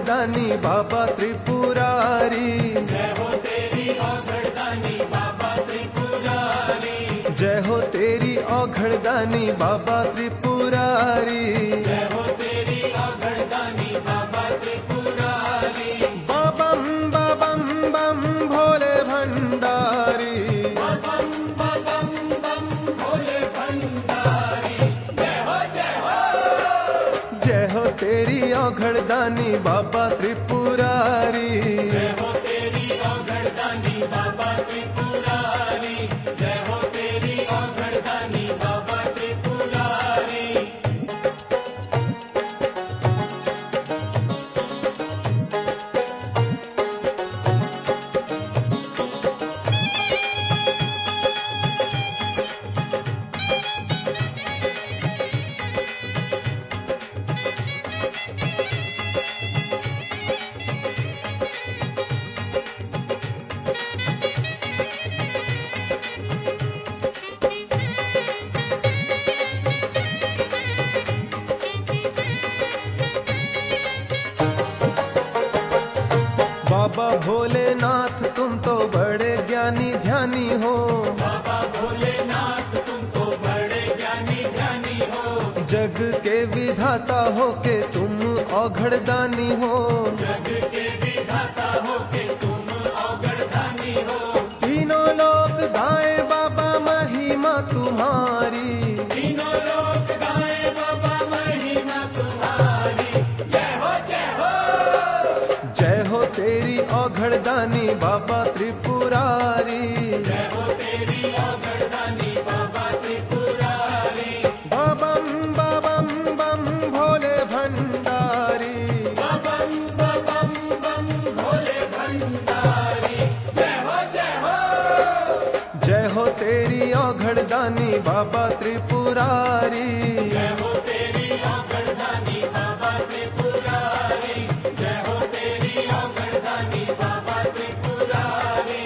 औघड़दानी बाबा त्रिपुरारी। जय हो तेरी औघड़दानी बाबा त्रिपुरारी। जय हो तेरी औघड़दानी बाबा त्रिपुरारी। जय हो तेरी औघड़दानी बाबा त्रिपुरारी। बम बम बम भोले भंडारी। बम बम बम भोले भंडारी। जय हो जय हो। जय हो तेरी औघड़दानी बाबा त्रिपुरारी। जय हो तेरी औघड़दानी बाबा त्रिपुरारी। जय हो तेरी औघड़दानी बाबा त्रिपुरारी। बाबा भोलेनाथ तुम तो बड़े ज्ञानी ध्यानी हो। बाबा भोलेनाथ तुम तो बड़े ज्ञानी ध्यानी हो। जग के विधाता हो के तुम औघड़दानी हो। जग के विधाता हो के तुम औघड़दानी हो। तीनों लोक गाए बाबा महिमा तुम्हारी। तीनों लोक गाए बाबा महिमा तुम्हारी। जय हो जय हो। जय हो तेरी औघड़दानी बाबा त्रिपुरारी। जय हो तेरी औघड़दानी बाबा त्रिपुरारी। बम बम बम भोले भंडारी। बम बम बम भोले भंडारी। जय हो जय हो। जय हो तेरी औघड़दानी बाबा त्रिपुरारी। जय हो तेरी औघड़दानी बाबा त्रिपुरारी। जय हो तेरी औघड़दानी बाबा त्रिपुरारी।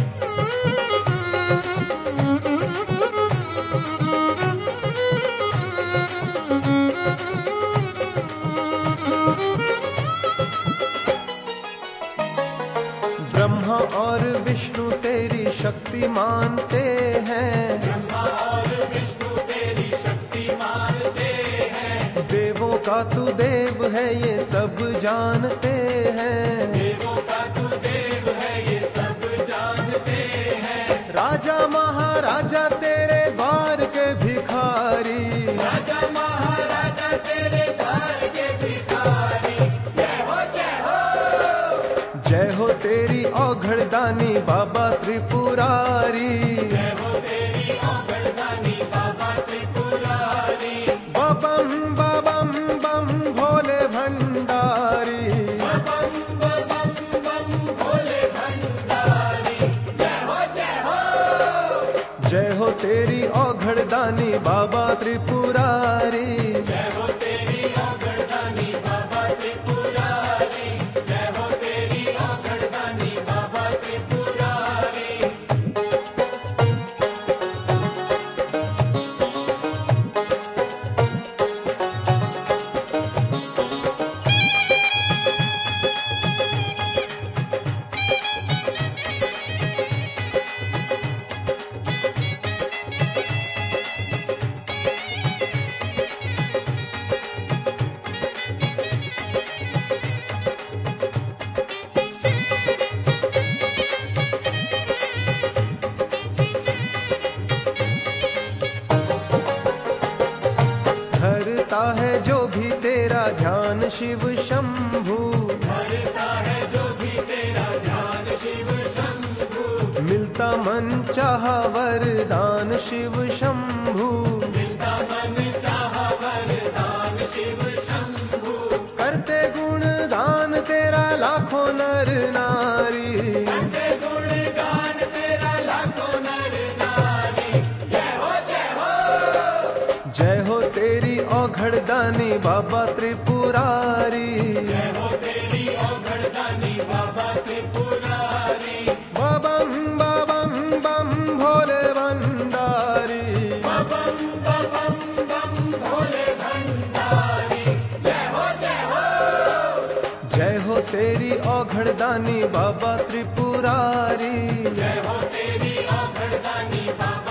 ब्रह्मा और विष्णु तेरी शक्ति मानते हैं। ब्रह्मा और विष्णु तेरी शक्ति मानते हैं। देवों का तू देव है ये सब जानते हैं। देवों का तू देव है ये सब जानते हैं। राजा महाराजा तेरे द्वार के भिखारी। राजा महाराजा तेरे द्वार के भिखारी। जय हो जय हो। जय हो तेरी औघड़दानी बाबा त्रिपुरारी। जय हो तेरी औघड़दानी बाबा त्रिपुरारी। बम बम बम भोले भंडारी। बम बम बम भोले भंडारी। जय हो जय हो। जय हो तेरी औघड़दानी बाबा त्रिपुरारी। जय हो तेरी औघड़दानी बाबा त्रिपुरारी। जय हो तेरी औघड़दानी बाबा त्रिपुरारी। धरता है जो भी तेरा ध्यान शिव शंभु। धरता है जो भी तेरा ध्यान शिव शंभु। मिलता मन चाहा वरदान शिव शंभु। मिलता मन चाहा वरदान शिव शंभु। करते गुणगान तेरा लाखों नर नारी। करते गुणगान तेरा लाखों नर नारी। जय हो जय हो। जय हो तेरी औघड़दानी बाबा त्रिपुरारी। जय हो तेरी औघड़दानी बाबा त्रिपुरारी। बम बम बम भोले भंडारी। बम बम बम भोले भंडारी। जय हो जय हो। जय हो तेरी औघड़दानी बाबा त्रिपुरारी। जय हो तेरी औघड़दानी बाबा